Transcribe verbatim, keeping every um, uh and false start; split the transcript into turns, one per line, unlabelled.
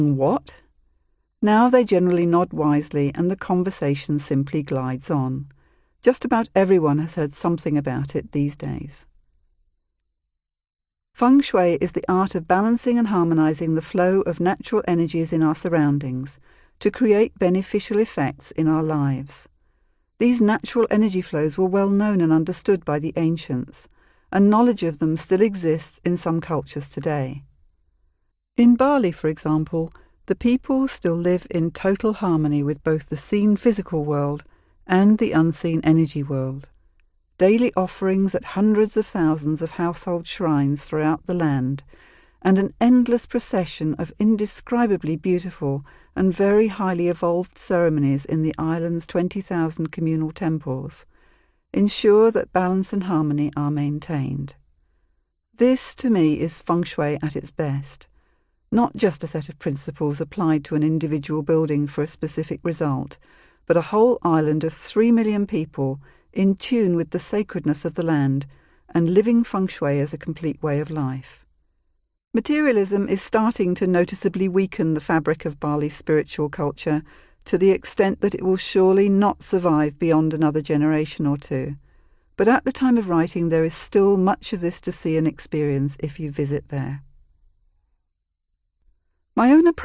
What? Now they generally nod wisely and the conversation simply glides on. Just about everyone has heard something about it these days. Feng Shui is the art of balancing and harmonizing the flow of natural energies in our surroundings to create beneficial effects in our lives. These natural energy flows were well known and understood by the ancients, and knowledge of them still exists in some cultures today. In Bali, for example, the people still live in total harmony with both the seen physical world and the unseen energy world. Daily offerings at hundreds of thousands of household shrines throughout the land, and an endless procession of indescribably beautiful and very highly evolved ceremonies in the island's twenty thousand communal temples ensure that balance and harmony are maintained. This, to me, is Feng Shui at its best. Not just a set of principles applied to an individual building for a specific result, but a whole island of three million people in tune with the sacredness of the land and living Feng Shui as a complete way of life. Materialism is starting to noticeably weaken the fabric of Bali's spiritual culture to the extent that it will surely not survive beyond another generation or two. But at the time of writing there is still much of this to see and experience if you visit there. My own approach